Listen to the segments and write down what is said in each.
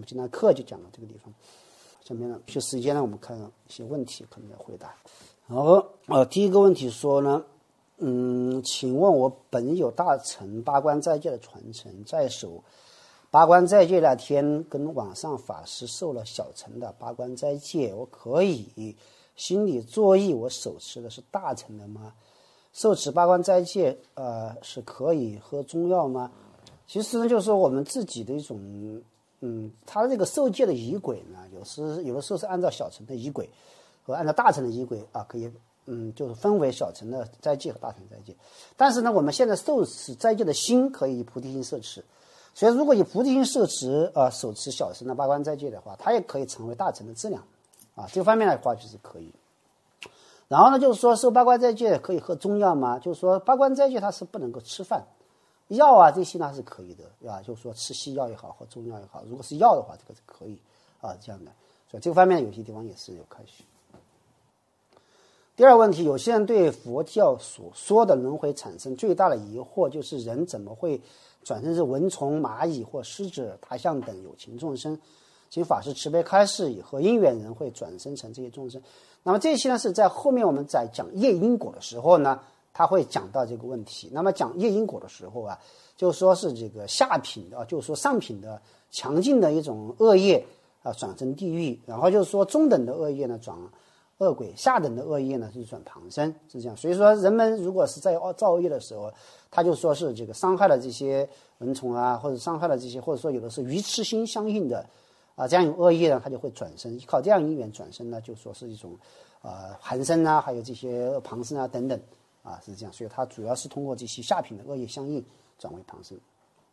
们今天课就讲到这个地方。下面呢，有时间呢，我们看一些问题可能要回答。好，第一个问题说呢，请问我本有大乘八关斋戒的传承，在守八关斋戒那天跟网上法师受了小乘的八关斋戒，我可以心里作意我手持的是大乘的吗？受持八关斋戒是可以喝中药吗？其实呢，就是说我们自己的一种他这个受戒的仪轨呢，有的时候是按照小乘的仪轨和按照大乘的仪轨可以就是分为小乘的斋戒和大乘斋戒。但是呢，我们现在受持斋戒的心可以以菩提心摄持，所以如果以菩提心摄持手持小乘的八关斋戒的话，它也可以成为大乘的质量这方面的话就是可以。然后呢，就是说受八关斋戒可以喝中药吗？就是说八关斋戒它是不能够吃饭，药这些呢是可以的，对吧？就是说吃西药也好或中药也好，如果是药的话，这个是可以这样的。所以这个方面有些地方也是有开许。第二个问题，有些人对佛教所说的轮回产生最大的疑惑，就是人怎么会转生是蚊虫、蚂蚁或狮子、大象等有情众生？请法师慈悲开示，以何因缘人会转生成这些众生？那么这些呢，是在后面我们在讲业因果的时候呢，他会讲到这个问题。那么讲业因果的时候就是说是这个下品的就是说上品的强劲的一种恶业转生地狱，然后就是说中等的恶业呢转恶鬼，下等的恶业呢是转旁生，是这样。所以说人们如果是在造恶业的时候，他就说是这个伤害了这些蚊虫或者伤害了这些，或者说有的是愚痴心相应的这样有恶业呢，他就会转生，依靠这样因缘转生呢，就说是一种寒生还有这些旁生等等是这样。所以它主要是通过这些下品的恶业相应转为旁生。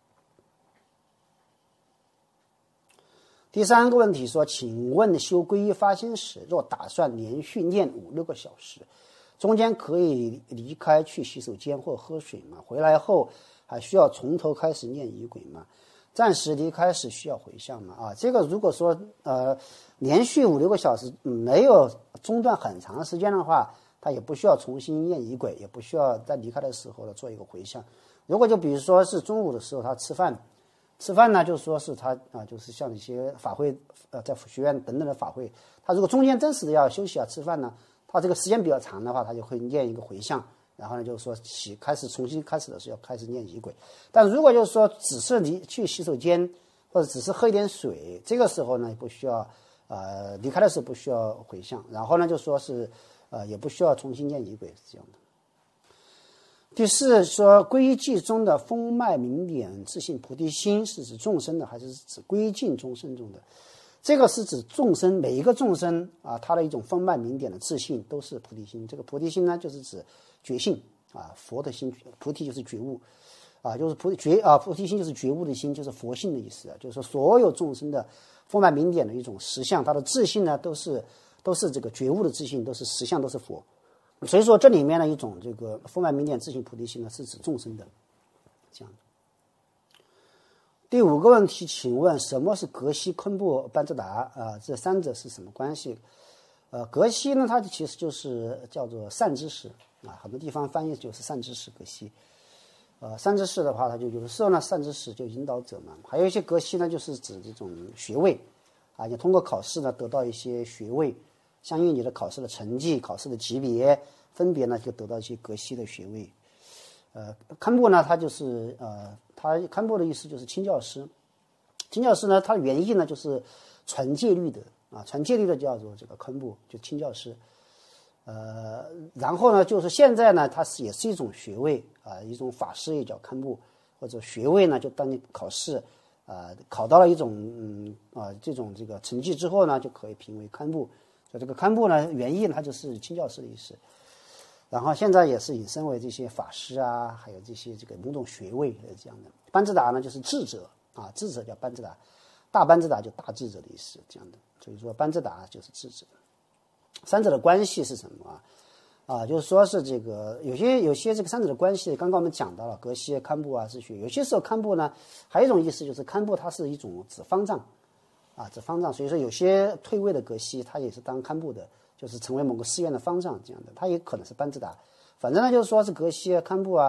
第三个问题说，请问修皈依发心时，若打算连续念5-6个小时，中间可以离开去洗手间或喝水吗？回来后还需要从头开始念仪轨吗？暂时离开时需要回向吗？这个如果说连续5-6个小时没有中断很长时间的话，他也不需要重新念仪轨，也不需要在离开的时候呢做一个回向。如果就比如说是中午的时候他吃饭呢，就说是他就是像一些法会在佛学院等等的法会，他如果中间真实的要休息吃饭呢，他这个时间比较长的话，他就会念一个回向。然后呢，就是说重新开始的时候要开始念仪轨。但如果就是说只是去洗手间或者只是喝一点水，这个时候呢不需要离开的时候不需要回向。然后呢就说是也不需要重新念仪轨，是这样的。第四说，皈依记中的风脉明点自信菩提心是指众生的还是指归尽众生中的？这个是指众生，每一个众生他的一种风脉明点的自信都是菩提心。这个菩提心呢就是指觉性佛的心，菩提就是觉悟就是菩提心就是觉悟的心，就是佛性的意思就是说所有众生的风脉明点的一种实相，他的自信呢都是这个觉悟的自信，都是实相，都是佛。所以说这里面的一种这个风脉明点自信菩提心呢是指众生的这样的。第5个问题，请问什么是格西、昆布、班智达这三者是什么关系？格西呢，它其实就是叫做善知识很多地方翻译就是善知识格西。善知识的话，它就有的时候呢，善知识就引导者嘛。还有一些格西呢，就是指这种学位你通过考试呢得到一些学位，相应你的考试的成绩、考试的级别，分别呢就得到一些格西的学位。堪布呢，它就是它堪布的意思就是亲教师。亲教师呢，它的原意呢就是传戒律的传戒律的叫做这个堪布，就亲教师。然后呢，就是现在呢，它也是一种学位一种法师也叫堪布，或者学位呢，就当你考试考到了一种这种这个成绩之后呢，就可以评为堪布。所以这个堪布呢，原意它就是亲教师的意思。然后现在也是引申为这些法师还有这些这个某种学位这样的。班智达呢就是智者智者叫班智达，大班智达就大智者的意思这样的。所以说班智达就是智者。三者的关系是什么就是说是这个有些这个三者的关系，刚刚我们讲到了格西、堪布是学。有些时候堪布呢还有一种意思，就是堪布它是一种指方丈指方丈。所以说有些退位的格西他也是当堪布的，就是成为某个寺院的方丈这样的，他也可能是班智达。反正呢就是说是格西堪布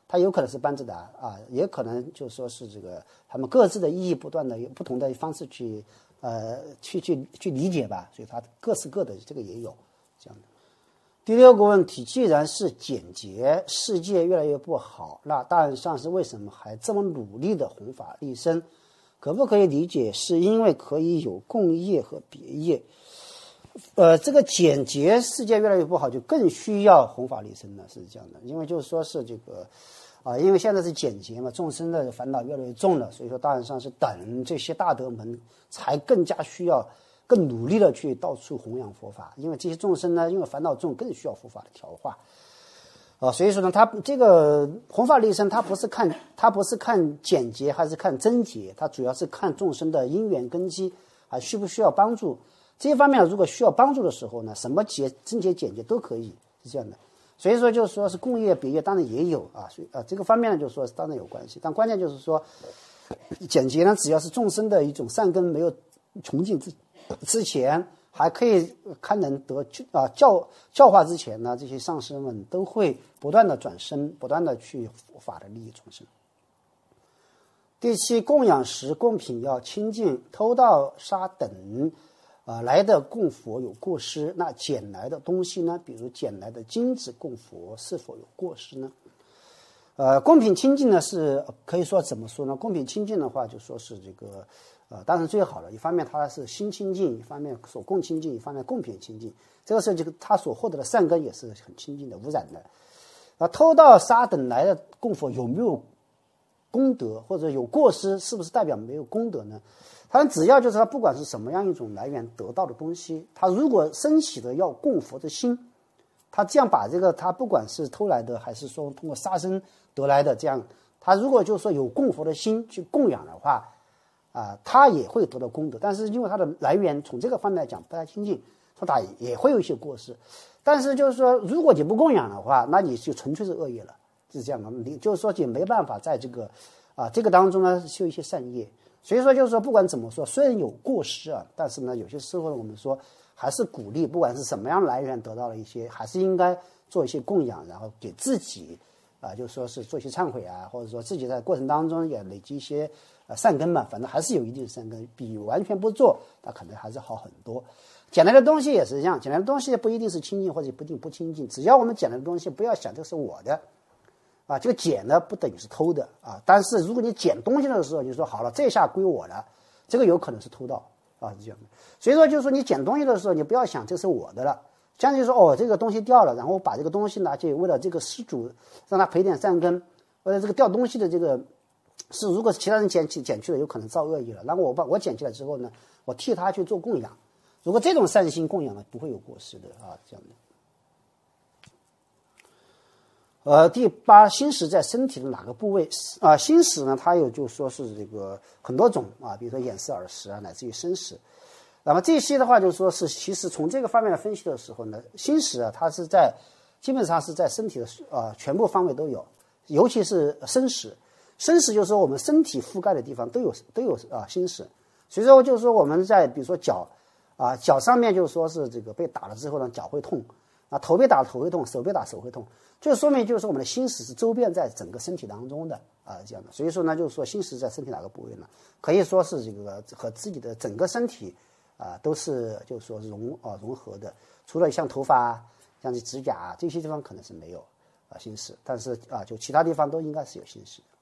它有可能是班智达啊，也可能就说是这个他们各自的意义不断的有不同的方式去理解吧，所以它各是各的，这个也有这样的。第六个问题，既然是简洁，世界越来越不好，那大恩上师为什么还这么努力的弘法利生？可不可以理解是因为可以有共业和别业？这个简洁，世界越来越不好，就更需要弘法利生了，是这样的。因为就是说是这个因为现在是简洁嘛，众生的烦恼越来越重了，所以说大恩上师等这些大德们才更加需要更努力的去到处弘扬佛法，因为这些众生呢，因为烦恼重，更需要佛法的调化所以说呢，他这个弘法利生，他不是看简洁还是看真洁，他主要是看众生的因缘根基还需不需要帮助。这一方面如果需要帮助的时候呢，什么真洁简洁都可以，是这样的。所以说就是说是共业别业当然也有所以这个方面呢就是说当然有关系，但关键就是说简洁呢，只要是众生的一种善根没有穷尽之前，还可以堪能得教化之前呢，这些上师们都会不断的转生，不断的去佛法的利益众生。第七，供养时供品要清净，偷盗杀等来的供佛有过失，那捡来的东西呢，比如捡来的金子供佛是否有过失呢？供品清净呢，是可以说怎么说呢？供品清净的话，就说是这个当然最好了。一方面它是心清净，一方面所供清净，一方面供品清净。这个是这个他所获得的善根也是很清净的，无染的。偷盗杀等来的供佛有没有功德，或者有过失，是不是代表没有功德呢？他只要就是他不管是什么样一种来源得到的东西，他如果升起的要供佛的心，他这样把这个他不管是偷来的还是说通过杀生得来的，这样他如果就是说有供佛的心去供养的话他也会得到功德。但是因为他的来源从这个方面来讲不太清净，说他也会有一些过失。但是就是说如果你不供养的话，那你就纯粹是恶业了，是这样的。你就是说也没办法在这个这个当中呢修一些善业。所以说就是说不管怎么说，虽然有过失但是呢有些时候我们说还是鼓励，不管是什么样来源得到了一些，还是应该做一些供养，然后给自己就是说是做一些忏悔或者说自己在过程当中也累积一些善根嘛，反正还是有一定善根，比完全不做那可能还是好很多。捡来的东西也是这样，捡来的东西不一定是清净或者不一定不清净，只要我们捡来的东西不要想这是我的这个捡呢不等于是偷的但是如果你捡东西的时候你说好了这下归我了，这个有可能是偷盗是这样的。所以说就是说你捡东西的时候你不要想这是我的了，相当于说这个东西掉了，然后把这个东西拿去为了这个失主让他赔点善根，为了这个掉东西的这个是如果其他人捡去了有可能造恶业了，然后我捡起来之后呢，我替他去做供养，如果这种善心供养呢不会有过失的这样的。第八，心识在身体的哪个部位心识呢它有就说是这个很多种比如说眼识耳识乃至于身识。那么这些的话就是说是其实从这个方面来分析的时候呢，心识它是在基本上是在身体的全部方位都有，尤其是身识。身识就是说我们身体覆盖的地方都有心识。所以说就是说我们在比如说脚脚上面就是说是这个被打了之后呢脚会痛头被打头会痛，手被打手会痛，就说明就是说我们的心识是周遍在整个身体当中的这样的。所以说呢就是说心识在身体哪个部位呢，可以说是这个和自己的整个身体都是就是说融合的，除了像头发像这指甲这些地方可能是没有心识，但是就其他地方都应该是有心识的。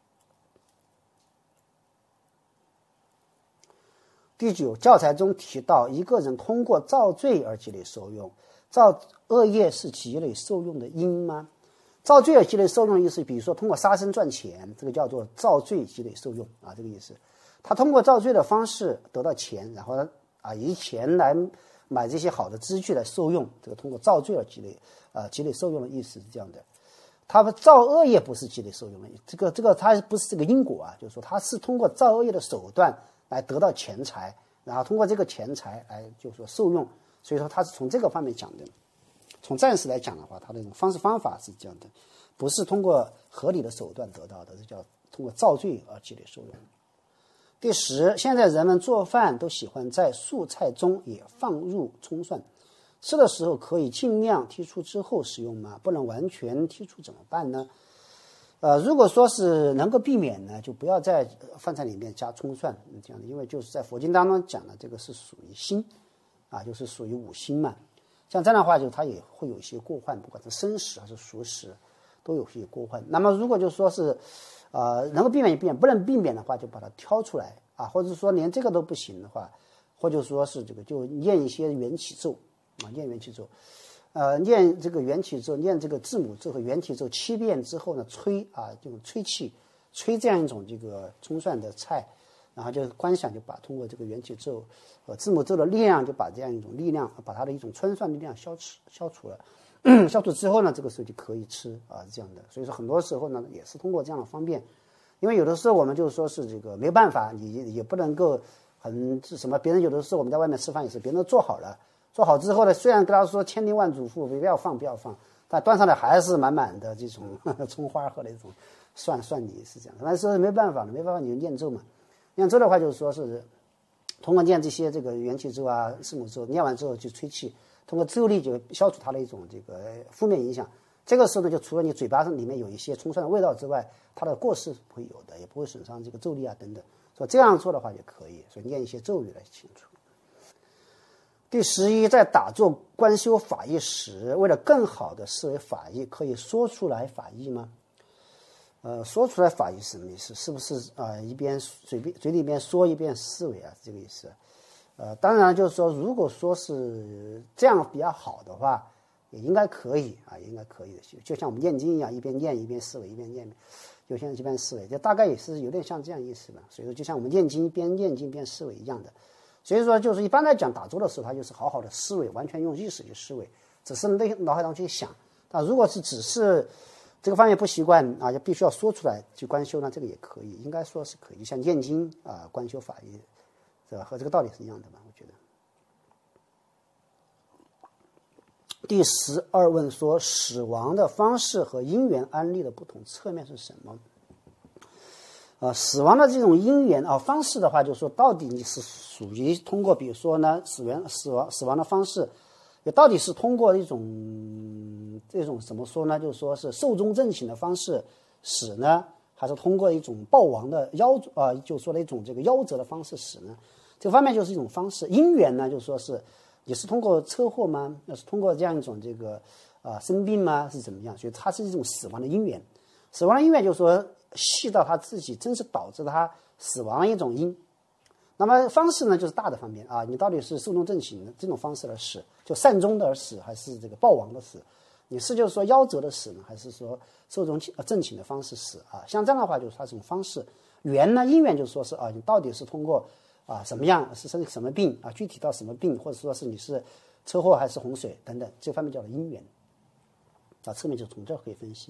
第九，教材中提到一个人通过造罪而积累受用，造恶业是积累受用的因吗？造罪而积累受用的意思，比如说通过杀生赚钱，这个叫做造罪积累受用这个意思。他通过造罪的方式得到钱，然后以钱来买这些好的资具来受用，这个通过造罪而积累受用的意思是这样的。他们造恶业不是积累受用的，这个它不是这个因果就是说他是通过造恶业的手段来得到钱财，然后通过这个钱财来就是说受用，所以说他是从这个方面讲的。从暂时来讲的话，他的方式方法是这样的，不是通过合理的手段得到的，这叫通过造罪而积累受用。第十，现在人们做饭都喜欢在素菜中也放入葱蒜，吃的时候可以尽量剔除之后使用吗？不能完全剔除怎么办呢？ 如果说是能够避免呢，就不要在饭菜里面加葱蒜这样的，因为就是在佛经当中讲的这个是属于辛，就是属于五辛嘛。像这样的话，就它也会有一些过患，不管是生食还是熟食，都有些过患。那么如果就说是，能够避免就避免，不能避免的话，就把它挑出来或者说连这个都不行的话，或者说是这个就念一些缘起咒念缘起咒。念这个缘起咒，念这个字母咒和缘起咒7遍之后呢，吹用吹气吹这样一种这个葱蒜的菜，然后就观想，就把通过这个缘起咒字母咒的力量，就把这样一种力量，把它的一种葱蒜力量消除了。消除之后呢，这个时候就可以吃这样的。所以说很多时候呢，也是通过这样的方便，因为有的时候我们就说是这个没办法，你也不能够很什么，别人有的时候我们在外面吃饭也是别人都做好了。做好之后呢，虽然跟他说千叮万嘱咐不要放，但端上来还是满满的这种葱花和那种蒜泥是这样。但是没办法你就念咒嘛。念咒的话，就是说是通过念这个缘起咒字母咒，念完之后就吹气，通过咒力就消除它的一种这个负面影响。这个时候呢，就除了你嘴巴上里面有一些葱蒜的味道之外，它的过失不会有的，也不会损伤这个咒力等等。所以这样做的话也可以，所以念一些咒语来清除。第11，在打坐观修法义时，为了更好的思维法义，可以说出来法义吗？说出来法义是什么意思？是不是一边嘴里边说一边思维这个意思？当然就是说，如果说是这样比较好的话，也应该可以也应该可以的。就像我们念经一样，一边念一边思维，一边念有些人一边思维，就大概也是有点像这样意思吧。所以说，就像我们念经边念经边思维一样的。所以说，就是一般来讲，打坐的时候，他就是好好的思维，完全用意识去思维，只是脑海中去想。但如果是只是这个方面不习惯就必须要说出来去观修呢，这个也可以，应该说是可以。像念经观修法义，是吧？和这个道理是一样的吧？我觉得。第12问说，死亡的方式和因缘安立的不同侧面是什么？死亡的这种因缘方式的话，就是说到底你是属于通过，比如说呢，死亡的方式，也到底是通过这种怎么说呢？就是说是寿终正寝的方式死呢，还是通过一种暴亡的就是说的一种这个夭折的方式死呢？这个方面就是一种方式。因缘呢，就是说是也是通过车祸吗？那是通过这样一种这个生病吗？是怎么样？所以它是一种死亡的因缘。死亡的因缘就是说细到他自己真是导致他死亡的一种因。那么方式呢，就是大的方面你到底是寿终正寝的这种方式而死，就善终的而死，还是这个暴亡的死？你是就是说夭折的死呢，还是说寿终正寝的方式死像这样的话，就是它这种方式。缘呢，因缘就是说是你到底是通过什么样是生什么病具体到什么病，或者说是你是车祸还是洪水等等，这方面叫做因缘侧面就从这可以分析。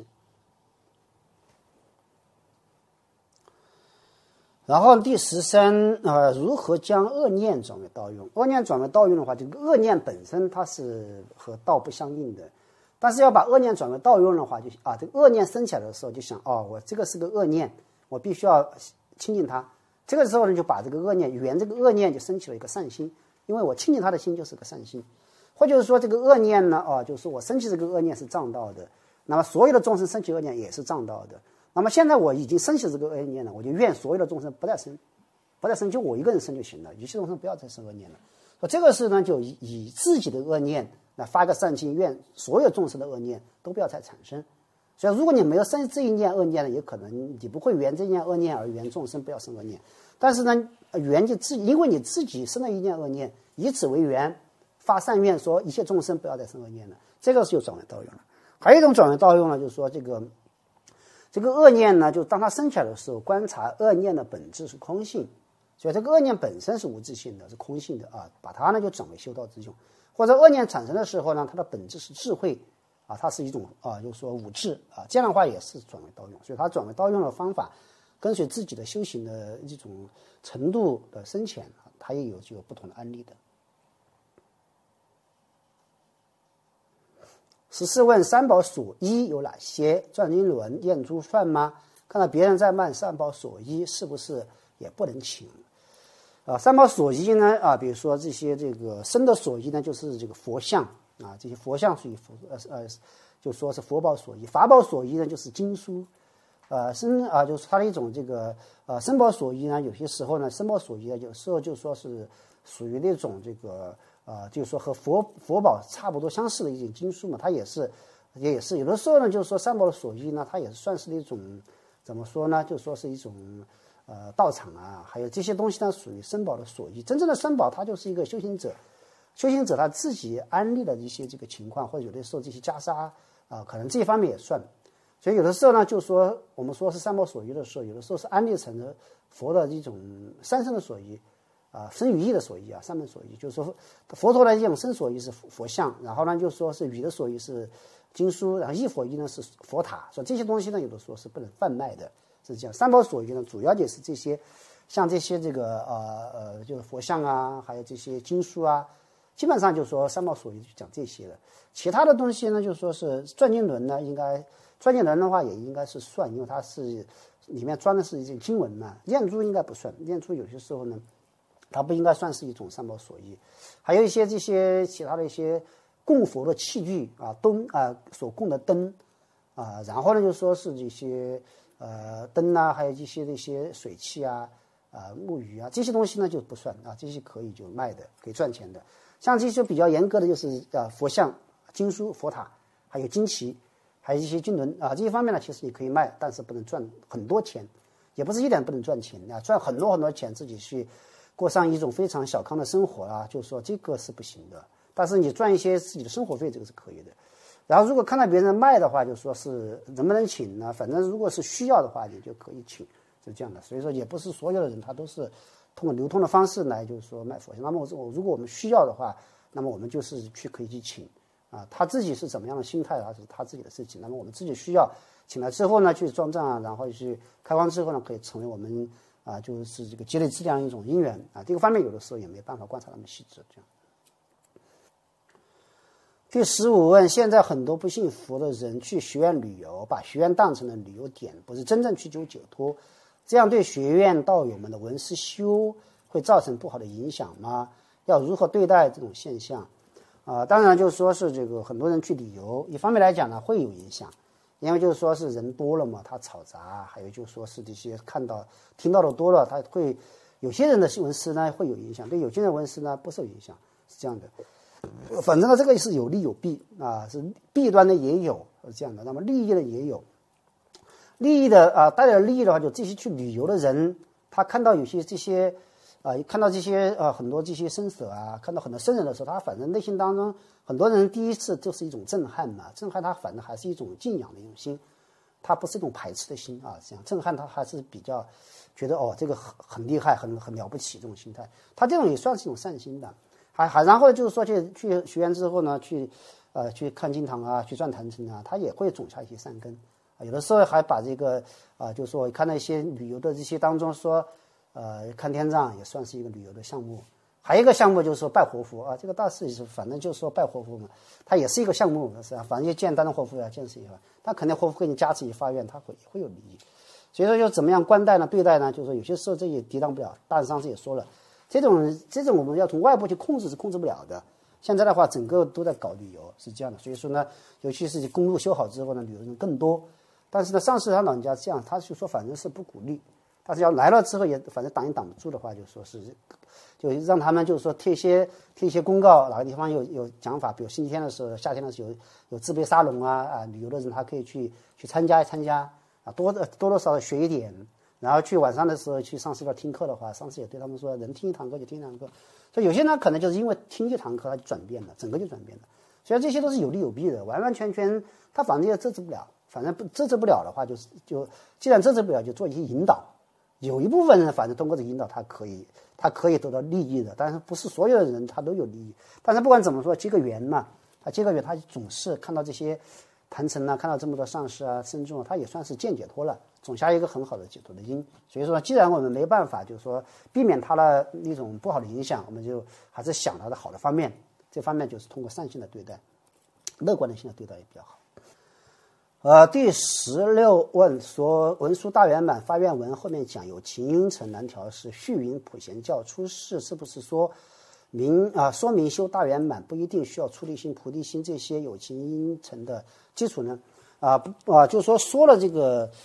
然后第13如何将恶念转为道用？恶念转为道用的话，这个恶念本身它是和道不相应的，但是要把恶念转为道用的话，就这个恶念升起来的时候，就想我这个是个恶念，我必须要亲近它。这个时候呢，就把这个恶念这个恶念就升起了一个善心，因为我亲近它的心就是个善心。或者是说这个恶念呢就是我升起这个恶念是障道的，那么所有的众生升起恶念也是障道的。那么现在我已经升起这个恶念了，我就愿所有的众生不再生，就我一个人生就行了，有些众生不要再生恶念了。这个是呢，就以自己的恶念来发一个善心，愿所有众生的恶念都不要再产生。所以如果你没有生这一念恶念呢，也可能你不会缘这一念恶念而缘众生不要生恶念。但是呢，缘就因为你自己生了一念恶念，以此为缘发善愿，说一切众生不要再生恶念了，这个是就转为道用了。还有一种转为道用呢，就是说这个恶念呢，就当它升起来的时候，观察恶念的本质是空性，所以这个恶念本身是无自性的，是空性的把它呢就转为修道之用。或者恶念产生的时候呢，它的本质是智慧它是一种就是说无智这样的话也是转为道用。所以它转为道用的方法，跟随自己的修行的一种程度的深浅它也有不同的案例的。14问三宝所依有哪些？转经轮、念珠算吗？看到别人在卖三宝所依，是不是也不能请？三宝所依呢比如说这些这个生的所依呢，就是这个佛像这些佛像属于就说是佛宝所依。法宝所依呢，就是经书就是它的一种这个身宝所依呢，有些时候呢，身宝所依呢，有时候就说是属于那种这个就是说和佛宝差不多相似的一种经书嘛，它也是有的时候呢，就是说三宝的所依呢，它也是算是一种怎么说呢，就说是一种道场啊，还有这些东西呢，属于身宝的所依。真正的身宝，它就是一个修行者他自己安立的一些这个情况，或者有的时候这些袈裟可能这一方面也算。所以有的时候呢，就说我们说是三宝所依的时候，有的时候是安立成了佛的一种三身的所依身语意的所依三门所依，就是说佛陀的这种身所依是佛像，然后呢就说是语的所依是经书，然后意所依呢是佛塔，所以这些东西呢有的时候是不能贩卖的，是这样。三宝所依呢主要就是这些，像这些这个就是佛像啊，还有这些经书啊，基本上就是说三宝所依就讲这些了。其他的东西呢，就是说是转经轮呢，转经轮的话也应该是算，因为它是里面装的是一些经文嘛。念珠应该不算，念珠有些时候呢，它不应该算是一种三宝所依。还有一些这些其他的一些供佛的器具灯所供的灯然后呢就说是这些灯啊，还有一些那些水器木鱼这些东西呢就不算这些可以就卖的，可以赚钱的。像这些比较严格的就是佛像、经书、佛塔，还有经旗，还有一些经轮这些方面呢，其实你可以卖，但是不能赚很多钱，也不是一点不能赚钱赚很多很多钱自己去过上一种非常小康的生活就是说这个是不行的。但是你赚一些自己的生活费，这个是可以的。然后如果看到别人卖的话，就说是能不能请呢？反正如果是需要的话，你就可以请，是这样的。所以说也不是所有的人他都是通过流通的方式来就是说卖佛像。那么如果我们需要的话，那么我们就是可以去请他自己是怎么样的心态是他自己的事情。那么我们自己需要请来之后呢，去装账然后去开光之后呢，可以成为我们就是这个积累质量一种因缘这个方面有的时候也没办法观察那么细致这样。第15问，现在很多不信佛的人去学院旅游，把学院当成了旅游点，不是真正去求解脱，这样对学院道友们的闻思修会造成不好的影响吗？要如何对待这种现象当然就是说是这个很多人去旅游，一方面来讲呢会有影响，因为就是说是人多了嘛，他吵杂，还有就是说是这些听到的多了，他会有些人的闻思呢会有影响，对有些人闻思呢不受影响，是这样的。反正呢这个是有利有弊是弊端的也有，是这样的。那么利益的也有，利益的带来的利益的话，就这些去旅游的人，他看到有些这些看到这些很多这些僧舍看到很多僧人的时候，他反正内心当中很多人第一次就是一种震撼嘛，震撼他反正还是一种敬仰的一种心，他不是一种排斥的心这样震撼他还是比较觉得这个很厉害，很了不起这种心态，他这种也算是一种善心的。然后就是说去学院之后呢，去看经堂去转坛城他也会种下一些善根有的时候还把这个就是说看到一些旅游的这些当中说看天葬也算是一个旅游的项目。还有一个项目就是说拜活佛这个大师是反正就是说拜活佛嘛，它也是一个项目是反正见单的活佛见识一番，他肯定活佛给你加持一发愿，他会有利益。所以说就怎么样观待呢？对待呢？就是说有些时候这也抵挡不了。大师上次也说了。这种我们要从外部去控制是控制不了的。现在的话，整个都在搞旅游，是这样的。所以说呢，尤其是公路修好之后呢，旅游人更多。但是呢，上次他老人家这样，他就说反正是不鼓励，但是要来了之后也反正挡也挡不住的话，就说是就让他们就是说贴一些公告，哪个地方有讲法，比如星期天的时候、夏天的时候有自备沙龙旅游的人他可以去参加多多少少学一点。然后去晚上的时候去上师那听课的话，上师也对他们说，人听一堂课就听一堂课。所以有些人可能就是因为听一堂课，他就转变了，整个就转变了。所以这些都是有利有弊的，完完全全他反正也制止不了。反正制止不了的话，既然制止不了，就做一些引导。有一部分人反正通过这引导，他可以得到利益的，但是不是所有的人他都有利益。但是不管怎么说，结个缘嘛，他总是看到这些坛城看到这么多上师僧众他也算是见解脱了，种下一个很好的解脱的因。所以说既然我们没办法就是说避免他的那种不好的影响，我们就还是想他的好的方面，这方面就是通过善性的对待，乐观的性的对待也比较好。第16问说，文殊大圆满发愿文后面讲有情阴沉难调是续云普贤教出世，是不是说明修大圆满不一定需要出离心、菩提心这些有情阴沉的基础呢？就是说了这个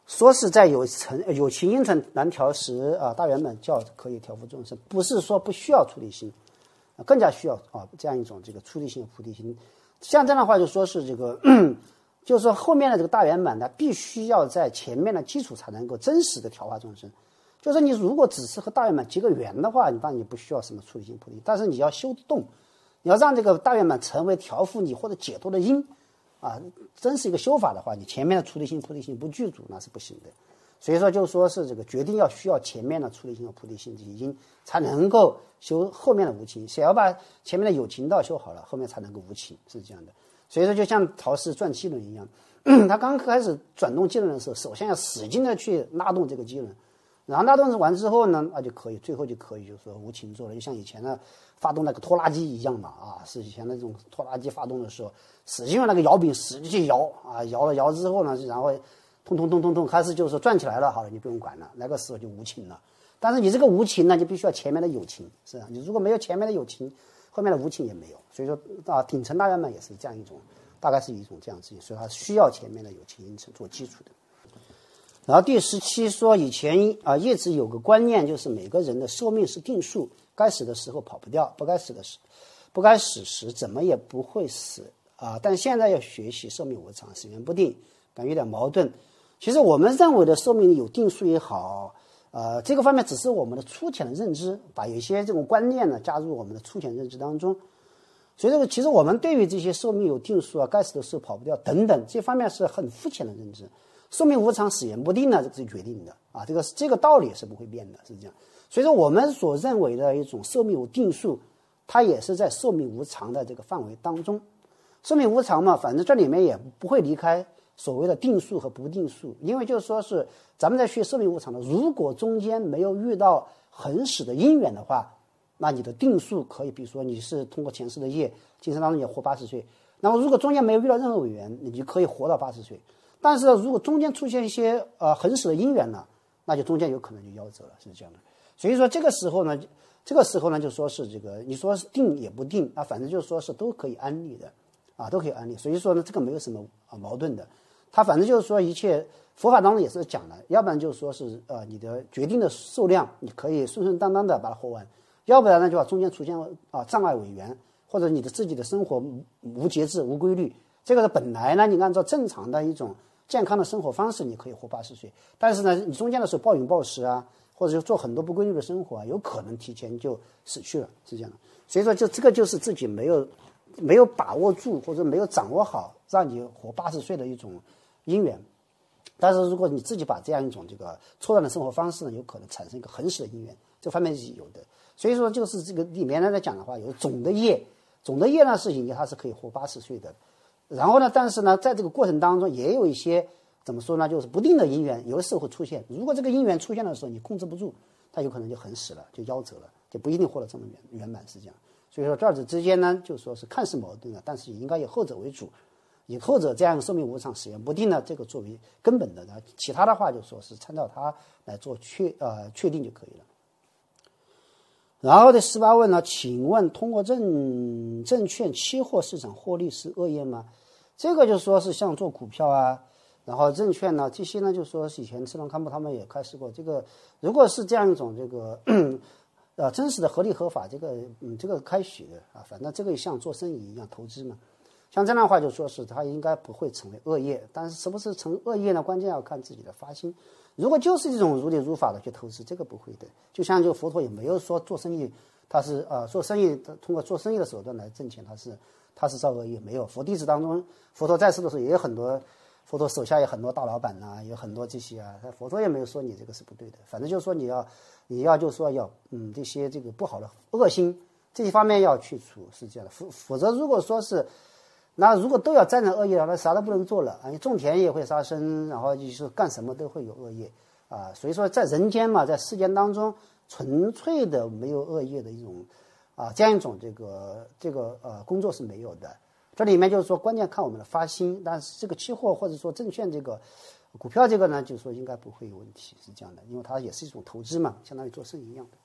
说是在有情因层难调时啊，大圆满教可以调伏众生，不是说不需要出离心，更加需要这样一种这个出离心和菩提心。像这样的话，就说是这个，就是说后面的这个大圆满呢，必须要在前面的基础才能够真实的调化众生。就是你如果只是和大圆满结个缘的话，当然你不需要什么出离心菩提，但是你要修动，你要让这个大圆满成为调伏你或者解脱的因啊，真是一个修法的话，你前面的出离心菩提心不具足那是不行的。所以说就说是这个决定要需要前面的出离心和菩提心这些因，才能够修后面的无情。先要把前面的有情道修好了，后面才能够无情，是这样的。所以说就像陶氏转机轮一样，他刚开始转动机轮的时候，首先要使劲的去拉动这个机轮，然后拉动完之后呢，那就可以，最后就可以就是说无情做了，就像以前的发动那个拖拉机一样嘛，是以前那种拖拉机发动的时候，使劲用那个摇柄使劲去摇摇之后呢，然后通开始就是说转起来了，好了，你不用管了，那个时候就无情了。但是你这个无情呢，就必须要前面的有情，是吧？你如果没有前面的有情，后面的无情也没有。所以说顶层大圆满也是这样一种，大概是一种这样子，所以它需要前面的有情因层做基础的。然后第17说，以前一直有个观念，就是每个人的寿命是定数，该死的时候跑不掉，不该死时怎么也不会死但现在要学习寿命无常，死缘不定，感觉有点矛盾。其实我们认为的寿命有定数也好，这个方面只是我们的粗浅的认知，把有一些这种观念呢加入我们的粗浅认知当中。所以这个其实我们对于这些寿命有定数该死的时候跑不掉等等这方面是很肤浅的认知。寿命无常，死缘不定呢，这是决定的这个道理是不会变的，是这样。所以说我们所认为的一种寿命有定数，它也是在寿命无常的这个范围当中。寿命无常嘛，反正这里面也不会离开所谓的定数和不定数，因为就是说是咱们在学寿命无常的，如果中间没有遇到很死的因缘的话，那你的定数可以，比如说你是通过前世的业，今生当中也活80岁，那么如果中间没有遇到任何缘，你就可以活到80岁。但是如果中间出现一些很死的因缘呢，那就中间有可能就夭折了，是这样的。所以说这个时候呢就说是这个你说是定也不定反正就是说是都可以安立的都可以安立。所以说呢这个没有什么矛盾的，它反正就是说一切佛法当中也是讲的，要不然就是说是你的决定的寿量你可以顺顺当当的把它活完，要不然呢就中间出现障碍违缘，或者你的自己的生活无节制无规律，这个本来呢你按照正常的一种健康的生活方式你可以活80岁，但是呢你中间的时候暴饮暴食或者就做很多不规律的生活有可能提前就死去了，是这样的。所以说这个就是自己没有把握住或者没有掌握好让你活80岁的一种因缘。但是如果你自己把这样一种这个错乱的生活方式呢，有可能产生一个很死的因缘，这方面是有的。所以说就是这个里面来讲的话，有总的业呢是引它是可以活80岁的。然后呢，但是呢，在这个过程当中也有一些怎么说呢，就是不定的因缘，有的时候会出现。如果这个因缘出现的时候，你控制不住，它有可能就很死了，就夭折了，就不一定获得这么圆满，是这样。所以说这二者之间呢，就说是看似矛盾的，但是也应该以后者为主，以后者这样寿命无常、死缘不定呢，这个作为根本的，其他的话就说是参照它来做确定就可以了。然后的18问呢，请问通过证券期货市场获利是恶业吗？这个就说是像做股票然后证券呢这些呢，就说是以前赤龙康布他们也开始过这个，如果是这样一种这个真实的合理合法这个开许的反正这个像做生意一样投资嘛，像这样的话就说是它应该不会成为恶业，但是是不是成恶业呢？关键要看自己的发心。如果就是这种如理如法的去投资，这个不会的。就像这个佛陀也没有说做生意，他是做生意通过做生意的手段来挣钱，他是造恶业，没有。佛弟子当中，佛陀在世的时候也有很多，佛陀手下有很多大老板有很多这些佛陀也没有说你这个是不对的。反正就是说你要就是说要这些这个不好的恶心这些方面要去除，是这样的。否则如果说是那如果都要沾染恶业，那啥都不能做了你种田也会杀生，然后就是干什么都会有恶业所以说在人间嘛，在世间当中纯粹的没有恶业的一种这样一种这个工作是没有的。这里面就是说关键看我们的发心，但是这个期货或者说证券这个股票这个呢，就是说应该不会有问题，是这样的，因为它也是一种投资嘛，相当于做生意一样的。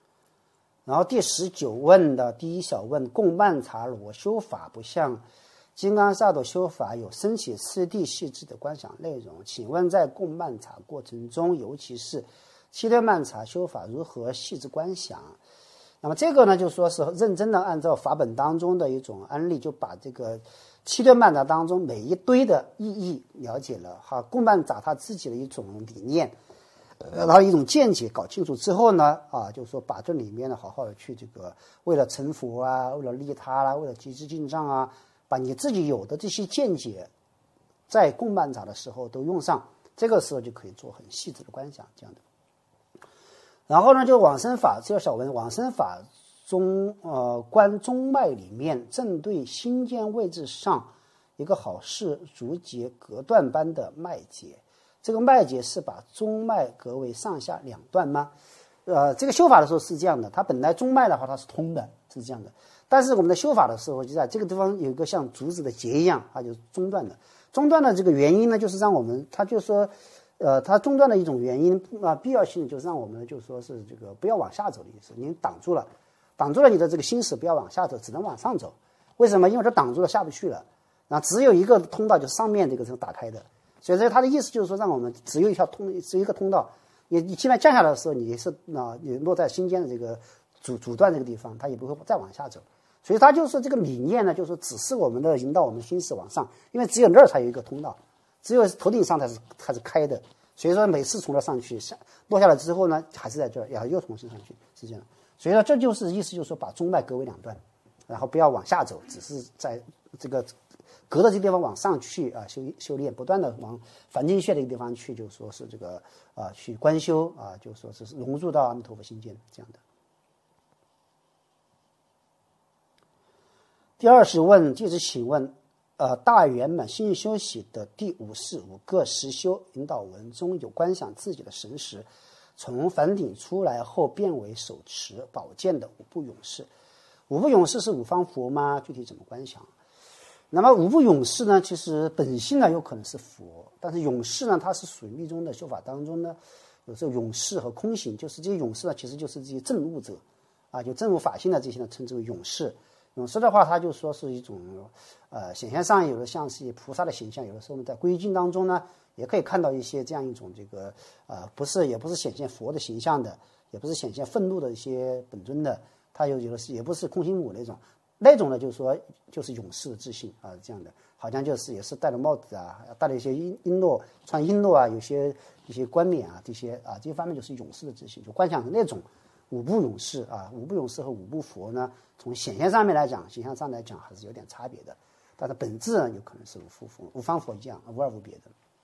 然后第19问的第一小问，共办茶罗修法不像金刚萨埵修法有深浅次第细致的观想内容，请问在供曼茶过程中，尤其是七顿曼茶修法如何细致观想？那么这个呢，就说是认真的按照法本当中的一种案例，就把这个七顿曼茶当中每一堆的意义了解了哈，供曼茶他自己的一种理念，然后一种见解搞清楚之后呢，就是说把这里面呢好好的去这个为了成佛啊，为了利他啦，为了积资进账啊，把你自己有的这些见解，在供曼茶的时候都用上，这个时候就可以做很细致的观想这样的。然后呢，就往生法这个小文，往生法中观中脉里面正对心尖位置上一个好事逐节隔断般的脉节，这个脉节是把中脉隔为上下两段吗？这个修法的时候是这样的，它本来中脉的话它是通的，是这样的。但是我们的修法的时候，就在这个地方有一个像竹子的节一样，它就是中断的。中断的这个原因呢，就是让我们，它就说，它中断的一种原因必要性就是让我们就说是这个不要往下走的意思，你挡住了你的这个心识不要往下走，只能往上走。为什么？因为它挡住了下不去了，那只有一个通道，就是上面这个是打开的。所以它的意思就是说，让我们只有一个通道。你现在降下来的时候，你是你落在心间的这个阻断这个地方，它也不会再往下走。所以它就是这个理念呢，就是指示我们的引导我们心思往上，因为只有那儿才有一个通道，只有头顶上它是开的。所以说每次从那上去落下来之后呢，还是在这儿，然后又重新上去，是这样。所以呢，这就是意思，就是说把中脉隔为两段，然后不要往下走，只是在这个隔的这个地方往上去啊，修炼，不断的往梵净穴的一个地方去，就说是这个去观修啊，就说是融入到阿弥陀佛心间这样的。第20问，就是请问，大圆满心性修习的第55个实修引导文中有观想自己的神识，从梵顶出来后变为手持宝剑的五部勇士。五部勇士是五方佛吗？具体怎么观想？那么五部勇士呢，其实本性呢有可能是佛，但是勇士呢，它是属于密宗的修法当中呢，有时候勇士和空行，就是这些勇士呢，其实就是这些证悟者啊，就证悟法性的这些呢，称之为勇士。勇士的话，他就说是一种显现上有的像是菩萨的形象，有的时候呢在归经当中呢，也可以看到一些这样一种这个也不是显现佛的形象的，也不是显现愤怒的一些本尊的，他有的是也不是空心母那种呢，就是说就是勇士的自信啊，这样的，好像也是戴了帽子啊，戴了一些璎珞，穿璎珞啊，有一些冠冕啊，这些方面就是勇士的自信，就观想的那种。五部勇士啊，五部勇士和五部佛呢，从显现上面来讲，形象上来讲还是有点差别的，但是本质呢，有可能是五方佛一样，无二无别的。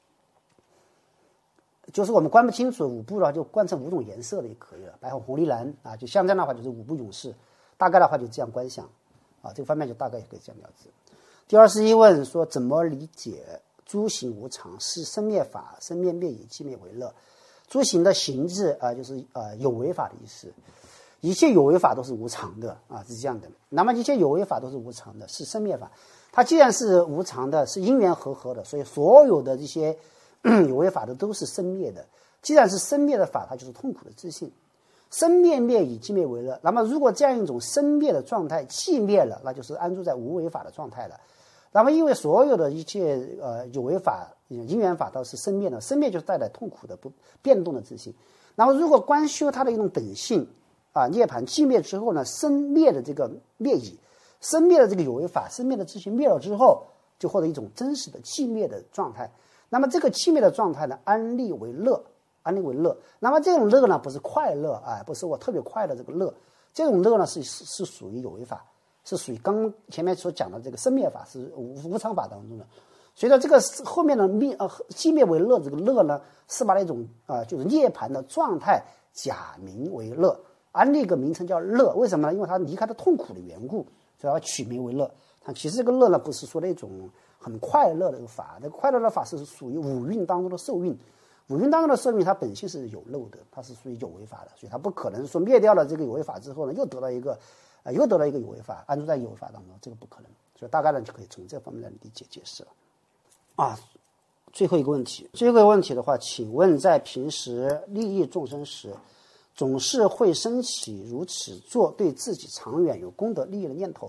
就是我们观不清楚五部的话，就观成5种颜色的也可以了，白红红绿蓝啊，就像这样的话就是五部勇士，大概的话就这样观想啊，这个方面就大概也可以这样了解。第21问说，怎么理解诸行无常是生灭法，生灭灭以寂灭为乐？诸行的行字就是有为法的意思，一切有为法都是无常的啊，是这样的。那么一切有为法都是无常的，是生灭法。它既然是无常的，是因缘和合的，所以所有的这些有为法的都是生灭的。既然是生灭的法，它就是痛苦的自性。生灭灭以寂灭为乐。那么如果这样一种生灭的状态寂灭了，那就是安住在无为法的状态了。那么因为所有的一切有为法因缘法都是生灭的，生灭就是带来痛苦的不变动的自性。然后如果观修它的一种本性涅槃寂灭之后呢，生灭的这个灭已，生灭的这个有为法生灭的自性灭了之后，就获得一种真实的寂灭的状态。那么这个寂灭的状态呢，安立为乐，安立为乐。那么这种乐呢，不是快乐不是我特别快乐这个乐，这种乐呢是属于有为法，是属于刚前面所讲的这个生灭法，是无常法当中的。所以说这个后面的寂灭为乐，这个乐呢是把那种就是涅槃的状态假名为乐，安立一个名称叫乐。为什么呢？因为它离开了痛苦的缘故，所以要取名为乐。其实这个乐呢，不是说那种很快乐的法，那个快乐的法是属于五蕴当中的受蕴。五蕴当中的受蕴，它本性是有漏的，它是属于有为法的，所以它不可能说灭掉了这个有为法之后呢，又得到一个有为法，安住在有为法当中，这个不可能。所以大概呢就可以从这方面来理解解释了。最后一个问题的话，请问在平时利益众生时，总是会升起如此做对自己长远有功德利益的念头，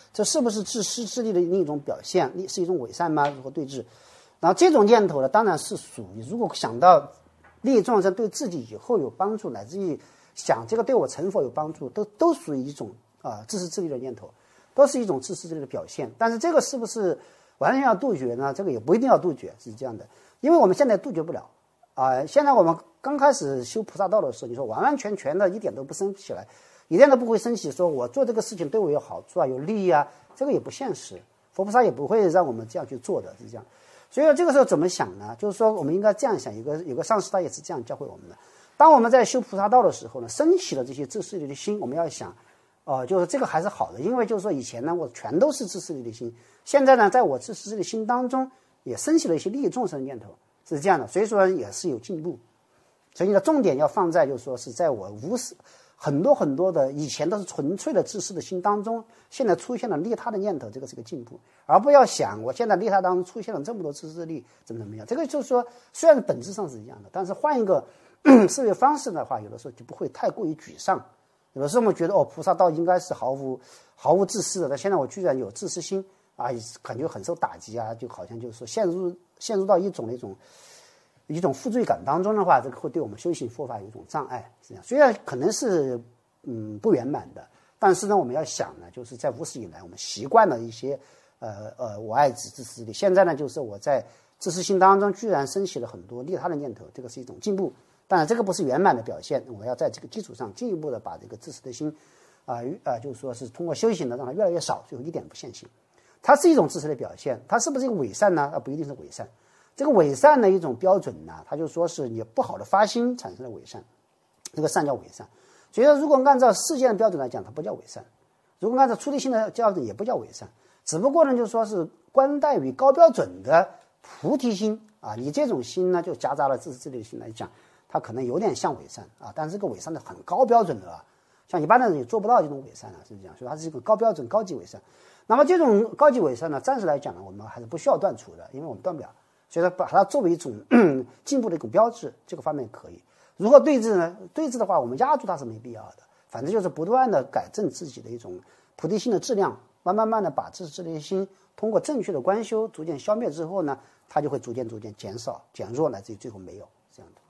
这是不是自私自利的另一种表现？是一种伪善吗？如何对峙？然后这种念头呢，当然是属于如果想到利益众生对自己以后有帮助，乃至于想这个对我成佛有帮助，都属于一种自私自利的念头，都是一种自私自利的表现。但是这个是不是完全要杜绝呢？这个也不一定要杜绝，是这样的，因为我们现在杜绝不了现在我们刚开始修菩萨道的时候，你说完完全全的一点都不生起来，一点都不会升起说我做这个事情对我有好处有利益这个也不现实，佛菩萨也不会让我们这样去做的，是这样。所以这个时候怎么想呢？就是说我们应该这样想，有个上师他也是这样教会我们的。当我们在修菩萨道的时候呢，升起了这些自私利的心，我们要想就是这个还是好的，因为就是说以前呢我全都是自私利的心，现在呢在我自私利的心当中也升起了一些利益众生的念头，是这样的，所以说也是有进步。所以呢重点要放在就是说是在我无私很多的以前都是纯粹的自私的心当中，现在出现了利他的念头，这个是个进步，而不要想我现在利他当中出现了这么多自私利怎么样。这个就是说虽然本质上是一样的，但是换一个思维方式的话，有的时候就不会太过于沮丧。有的时候我们觉得菩萨道应该是毫无自私的，但现在我居然有自私心感觉很受打击就好像就是说陷入到一种负罪感当中的话，这个会对我们修行佛法有一种障碍。是这样，虽然可能是不圆满的，但是呢我们要想呢，就是在无始以来我们习惯了一些我爱子自私的，现在呢就是我在自私心当中居然升起了很多利他的念头，这个是一种进步。当然这个不是圆满的表现，我要在这个基础上进一步的把这个自私的心就是说是通过修行的让它越来越少，最后一点不现行。它是一种自私的表现，它是不是一个伪善呢？不一定是伪善。这个伪善的一种标准呢，它就说是你不好的发心产生了伪善，这个善叫伪善。所以说如果按照世间的标准来讲，它不叫伪善；如果按照出离心的标准也不叫伪善，只不过呢就是说是观待于高标准的菩提心你这种心呢就夹杂了自私自利的心来讲，它可能有点像伪善但是这个伪善的很高标准的像一般的人也做不到这种伪善是这样，所以它是一个高标准高级伪善。那么这种高级伪善呢，暂时来讲呢，我们还是不需要断除的，因为我们断不了，所以说把它作为一种进步的一种标志，这个方面可以。如何对峙呢？对峙的话，我们压住它是没必要的，反正就是不断的改正自己的一种菩提心的质量，慢慢的把自私自利的心通过正确的观修逐渐消灭之后呢，它就会逐渐减少减弱，乃至于最后没有这样的。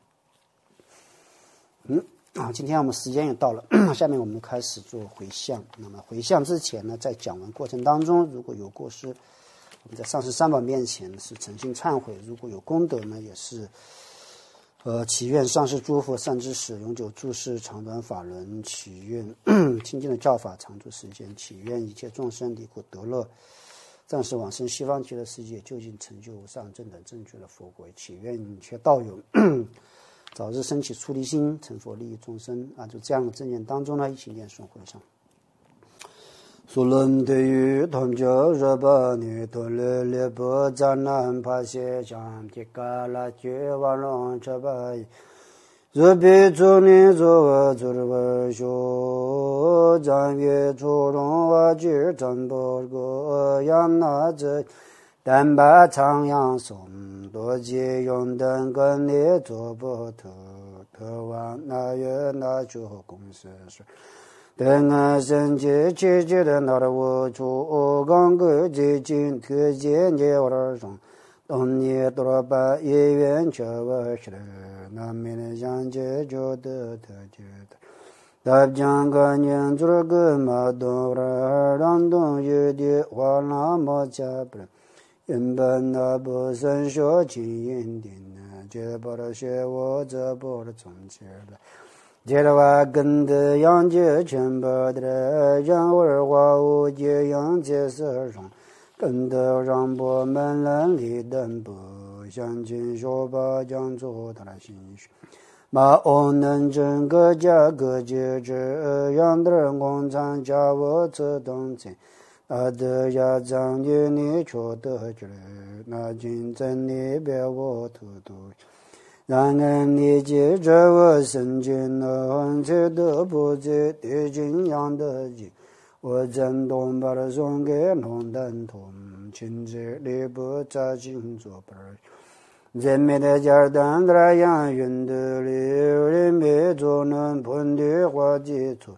今天我们时间也到了，下面我们开始做回向。那么回向之前呢，在讲完过程当中，如果有过失，我们在上师三宝面前是诚心忏悔；如果有功德呢，也是祈愿上师诸佛善知识永久住世长短法轮，祈愿清净的教法长驻世间，祈愿一切众生离苦得乐，暂时往生西方极乐世界，究竟成就无上正等正觉的佛国，祈愿一切道友早日升起出离心，成佛利益众生就这样的正念当中呢，一起念诵回向。苏伦对于同教热巴尼多勒勒波扎南帕谢将提嘎拉觉瓦隆车巴热比朱尼佐瓦佐尔瓦修藏月初龙瓦吉真波格扬那泽丹巴长阳松多吉永登根尼佐波特王那月那就公司是等俺生气气气的那的我出刚个最近特见你我的上当年多了把医院去我去了那没人想解决的特觉的大江个年做个马东了让东有的话那么加不原本那不生说经验的呢这把的学我这把的从前了接着话跟的杨姐全部的让我儿话我接杨姐身上跟的让我们人里等不相亲说把讲做他的心绪马欧能整个家个节制让的人工厂家我自动钱的呀张的你说的觉那竞争你别我突突然而你记着我身经能这的不知对景样的景我真懂把它送给龙灯通亲自里不扎进做本人民的家当然样云的里人民做能碰的话基础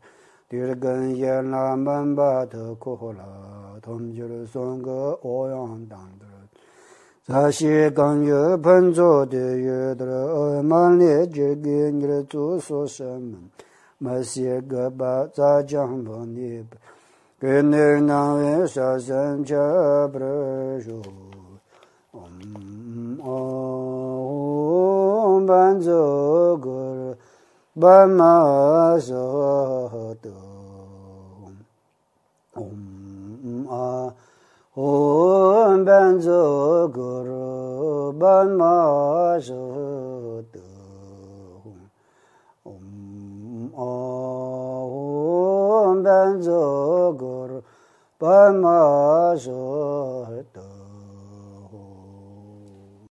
들근 예나 만바더 코라 덤줄 송거 오양당들 자시 강여 번조되여들 만리 즐긴일 주소서문 마시가 자장번이 그늘나의 사선잡으죠 반저걸 반마서도 반저걸 반마서도 반저걸 반마서도